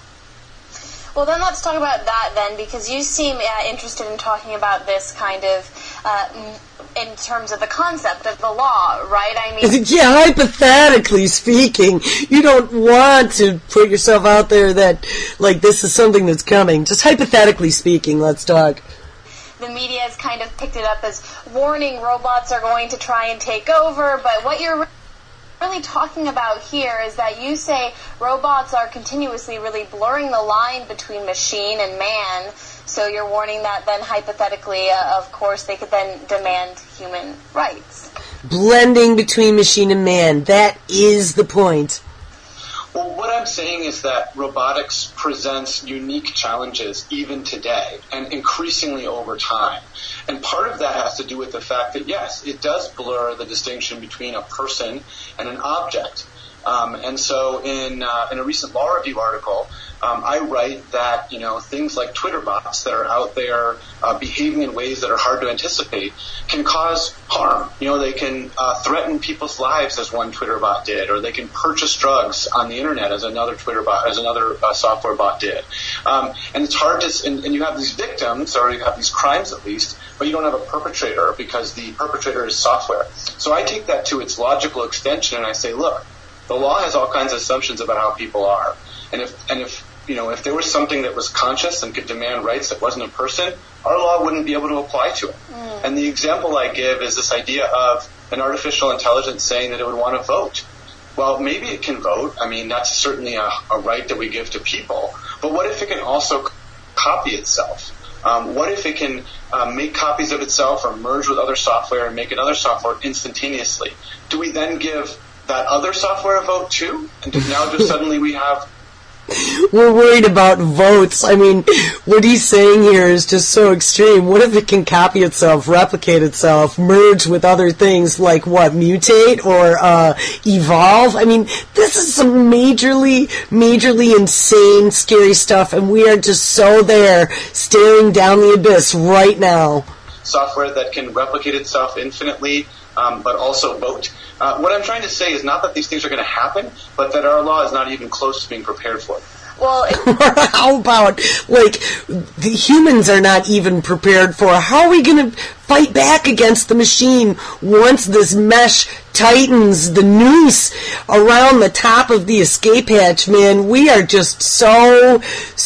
Well, then let's talk about that then, because you seem uh, interested in talking about this kind of uh, in terms of the concept of the law, right? I mean, yeah, hypothetically speaking, you don't want to put yourself out there that, like, this is something that's coming. Just hypothetically speaking, let's talk. The media has kind of picked it up as warning robots are going to try and take over, but what you're really talking about here is that you say robots are continuously really blurring the line between machine and man, so you're warning that then hypothetically, uh, of course, they could then demand human rights. Blending between machine and man, that is the point. Well, what I'm saying is that robotics presents unique challenges even today and increasingly over time. And part of that has to do with the fact that, yes, it does blur the distinction between a person and an object. Um, and so in uh, in a recent law review article, um, I write that, you know, things like Twitter bots that are out there uh, behaving in ways that are hard to anticipate can cause harm. You know, they can uh, threaten people's lives, as one Twitter bot did, or they can purchase drugs on the internet, as another Twitter bot, as another uh, software bot did. Um, and it's hard to, and, and you have these victims, or you have these crimes at least, but you don't have a perpetrator because the perpetrator is software. So I take that to its logical extension and I say, look, the law has all kinds of assumptions about how people are. And if, and if, you know, if there was something that was conscious and could demand rights that wasn't a person, our law wouldn't be able to apply to it. Mm. And the example I give is this idea of an artificial intelligence saying that it would want to vote. Well, maybe it can vote. I mean, that's certainly a, a right that we give to people. But what if it can also copy itself? Um, what if it can uh, make copies of itself or merge with other software and make another software instantaneously? Do we then give that other software a vote too? And now just suddenly we have... We're worried about votes. I mean, what he's saying here is just so extreme. What if it can copy itself, replicate itself, merge with other things like what, mutate or uh, evolve? I mean, this is some majorly, majorly insane, scary stuff, and we are just so there, staring down the abyss right now. Software that can replicate itself infinitely, um, but also vote. Uh, what I'm trying to say is not that these things are going to happen, but that our law is not even close to being prepared for it. Well, how about, like, the humans are not even prepared for? How are we going to fight back against the machine once this mesh tightens the noose around the top of the escape hatch, man? We are just so,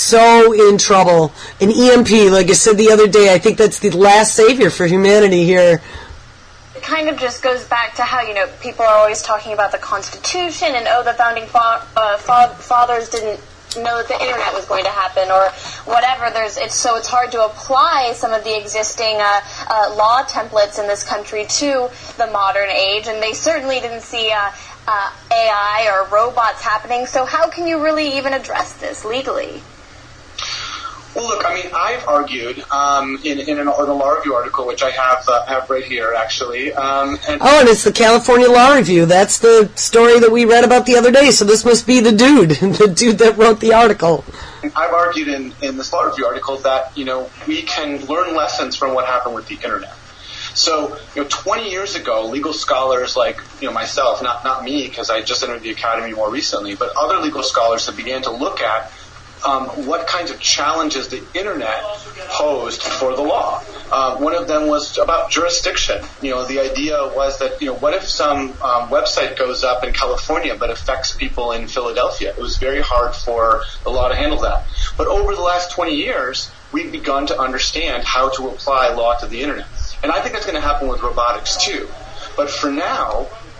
so in trouble. An E M P, like I said the other day, I think that's the last savior for humanity here. It kind of just goes back to how, you know, people are always talking about the Constitution and, oh, the founding fa- uh, fa- fathers didn't know that the internet was going to happen or whatever. There's it's so it's hard to apply some of the existing uh, uh, law templates in this country to the modern age, and they certainly didn't see uh, uh, A I or robots happening. So how can you really even address this legally? Well, look, I mean, I've argued um, in, in, an, in a law review article, which I have uh, have right here, actually. Um, and oh, and it's the California Law Review. That's the story that we read about the other day, so this must be the dude, the dude that wrote the article. I've argued in, in this law review article that, you know, we can learn lessons from what happened with the internet. So, you know, twenty years ago, legal scholars like, you know, myself, not, not me, because I just entered the academy more recently, but other legal scholars have began to look at Um, what kinds of challenges the internet posed for the law. Uh, one of them was about jurisdiction. You know, the idea was that, you know, what if some um, website goes up in California but affects people in Philadelphia? It was very hard for the law to handle that. But over the last twenty years, we've begun to understand how to apply law to the internet. And I think that's going to happen with robotics too. But for now,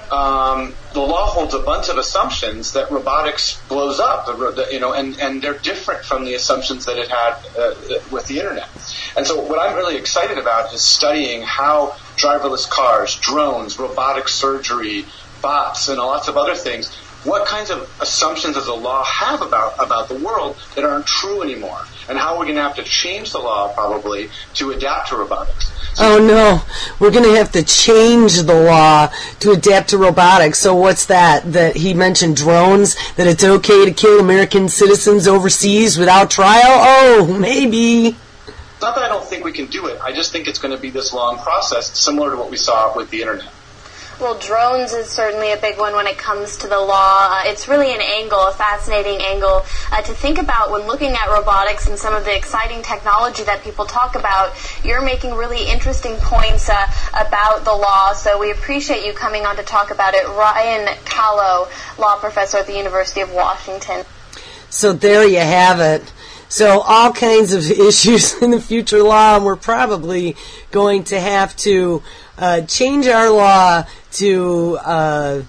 um, the law holds a bunch of assumptions that robotics blows up, you know, and, and they're different from the assumptions that it had uh, with the internet. And so what I'm really excited about is studying how driverless cars, drones, robotic surgery, bots, and lots of other things, what kinds of assumptions does the law have about, about the world that aren't true anymore? And how we're going to have to change the law, probably, to adapt to robotics. Oh, no. We're going to have to change the law to adapt to robotics. So what's that? That he mentioned drones? That it's okay to kill American citizens overseas without trial? Oh, maybe. It's not that I don't think we can do it. I just think it's going to be this long process, similar to what we saw with the internet. Well, drones is certainly a big one when it comes to the law. Uh, it's really an angle, a fascinating angle uh, to think about when looking at robotics and some of the exciting technology that people talk about. You're making really interesting points uh, about the law, so we appreciate you coming on to talk about it. Ryan Calo, law professor at the University of Washington. So there you have it. So all kinds of issues in the future law, and we're probably going to have to uh, change our law to uh,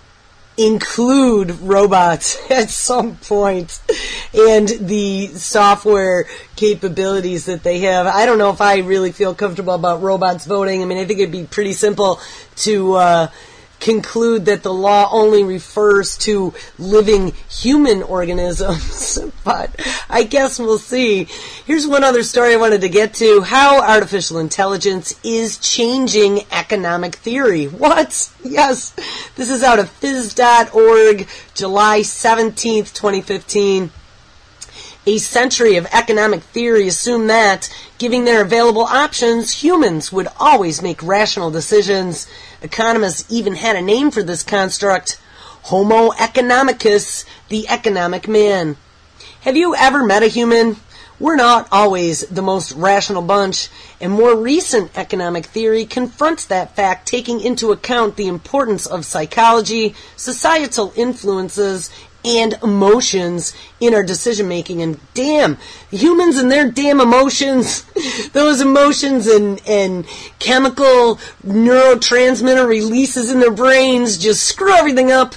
include robots at some point and the software capabilities that they have. I don't know if I really feel comfortable about robots voting. I mean, I think it'd be pretty simple to uh, conclude that the law only refers to living human organisms, but I guess we'll see. Here's one other story I wanted to get to: how artificial intelligence is changing economic theory. What? Yes, this is out of phys dot org, July seventeenth, twenty fifteen. A century of economic theory assumed that, given their available options, humans would always make rational decisions. Economists even had a name for this construct: Homo economicus, the economic man. Have you ever met a human? We're not always the most rational bunch, and more recent economic theory confronts that fact, taking into account the importance of psychology, societal influences, and emotions in our decision making. And damn, humans and their damn emotions, those emotions and, and chemical neurotransmitter releases in their brains just screw everything up.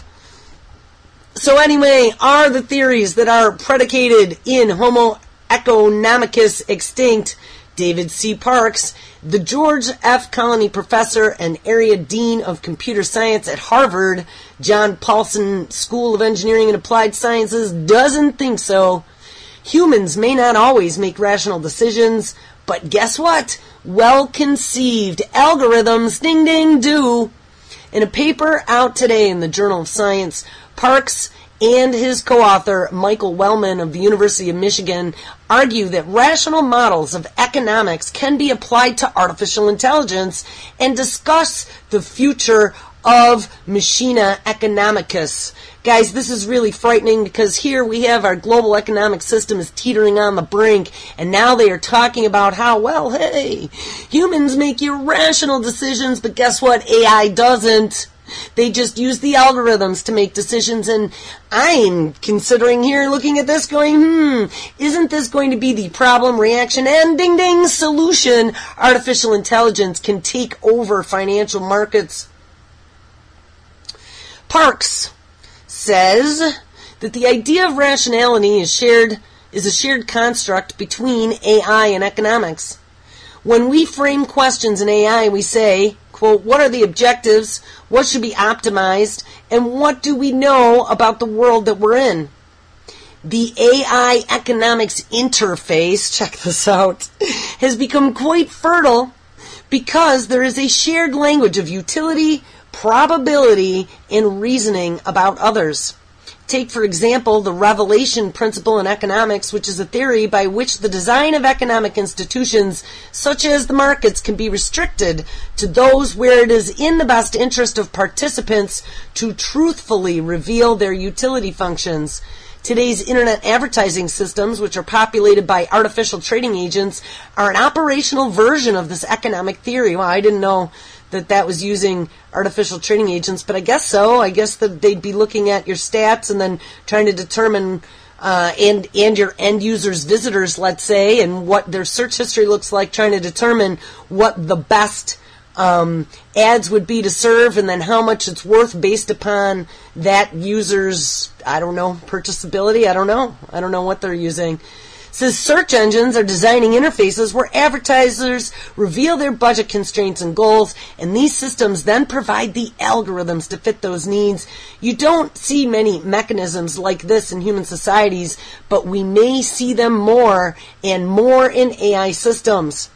So anyway, are the theories that are predicated in Homo economicus extinct? David C. Parks, the George F. Colony Professor and Area Dean of Computer Science at Harvard, John Paulson School of Engineering and Applied Sciences, doesn't think so. Humans may not always make rational decisions, but guess what? Well-conceived algorithms, ding ding do. In a paper out today in the Journal of Science, Parks and his co-author, Michael Wellman of the University of Michigan, argue that rational models of economics can be applied to artificial intelligence and discuss the future of machina economicus. Guys, this is really frightening because here we have our global economic system is teetering on the brink, and now they are talking about how, well, hey, humans make irrational decisions, but guess what? A I doesn't. They just use the algorithms to make decisions, and I'm considering here, looking at this, going, hmm, isn't this going to be the problem, reaction, and ding ding solution? Artificial intelligence can take over financial markets. Parks says that the idea of rationality is shared is a shared construct between A I and economics. When we frame questions in A I, we say, quote, what are the objectives, what should be optimized, and what do we know about the world that we're in? The A I economics interface, check this out, has become quite fertile because there is a shared language of utility, probability, and reasoning about others. Take, for example, the revelation principle in economics, which is a theory by which the design of economic institutions, such as the markets, can be restricted to those where it is in the best interest of participants to truthfully reveal their utility functions. Today's internet advertising systems, which are populated by artificial trading agents, are an operational version of this economic theory. Well, I didn't know that that was using artificial trading agents, but I guess so. I guess that they'd be looking at your stats and then trying to determine uh, and and your end users' visitors, let's say, and what their search history looks like, trying to determine what the best um, ads would be to serve, and then how much it's worth based upon that user's, I don't know, purchasability. I don't know. I don't know what they're using. It says search engines are designing interfaces where advertisers reveal their budget constraints and goals, and these systems then provide the algorithms to fit those needs. You don't see many mechanisms like this in human societies, but we may see them more and more in A I systems.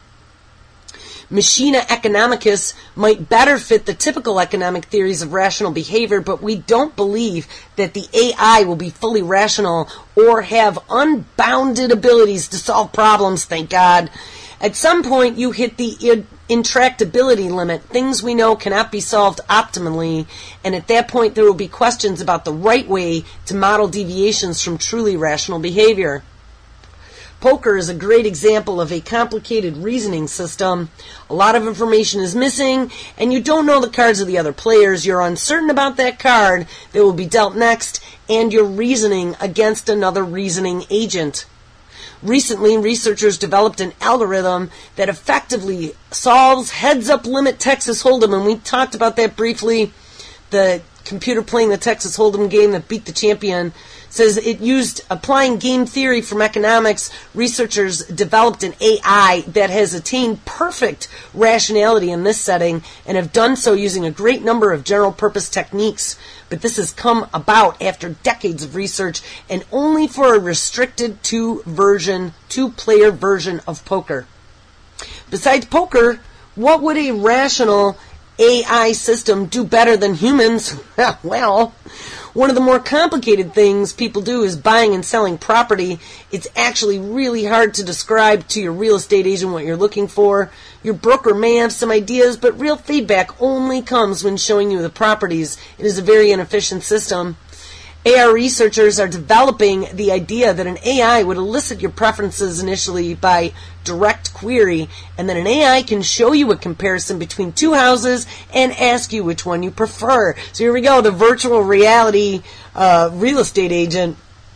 Machina economicus might better fit the typical economic theories of rational behavior, but we don't believe that the A I will be fully rational or have unbounded abilities to solve problems, thank God. At some point, you hit the intractability limit. Things we know cannot be solved optimally, and at that point, there will be questions about the right way to model deviations from truly rational behavior. Poker is a great example of a complicated reasoning system. A lot of information is missing, and you don't know the cards of the other players. You're uncertain about that card that will be dealt next, and you're reasoning against another reasoning agent. Recently, researchers developed an algorithm that effectively solves heads-up limit Texas Hold'em, and we talked about that briefly. The computer playing the Texas Hold'em game that beat the champion. Says it used applying game theory from economics. Researchers developed an A I that has attained perfect rationality in this setting and have done so using a great number of general purpose techniques. But this has come about after decades of research and only for a restricted two version, two-player version of poker. Besides poker, what would a rational A I system do better than humans? Well, one of the more complicated things people do is buying and selling property. It's actually really hard to describe to your real estate agent what you're looking for. Your broker may have some ideas, but real feedback only comes when showing you the properties. It is a very inefficient system. A I researchers are developing the idea that an A I would elicit your preferences initially by direct query, and then an A I can show you a comparison between two houses and ask you which one you prefer. So here we go, the virtual reality uh, real estate agent.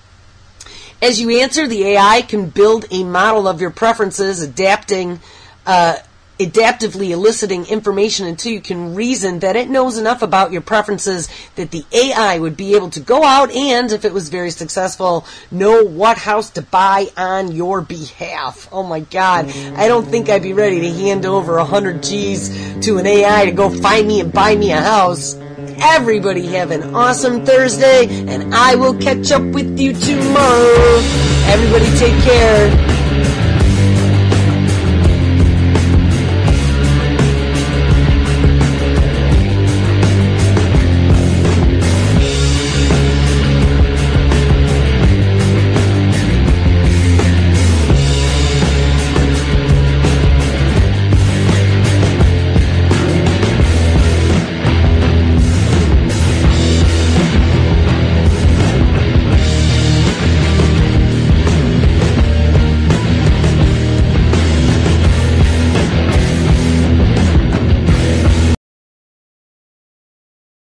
As you answer, the A I can build a model of your preferences, adapting uh, adaptively eliciting information until you can reason that it knows enough about your preferences that the A I would be able to go out and, if it was very successful, know what house to buy on your behalf. Oh my God, I don't think I'd be ready to hand over one hundred G's to an A I to go find me and buy me a house. Everybody have an awesome Thursday, and I will catch up with you tomorrow. Everybody take care.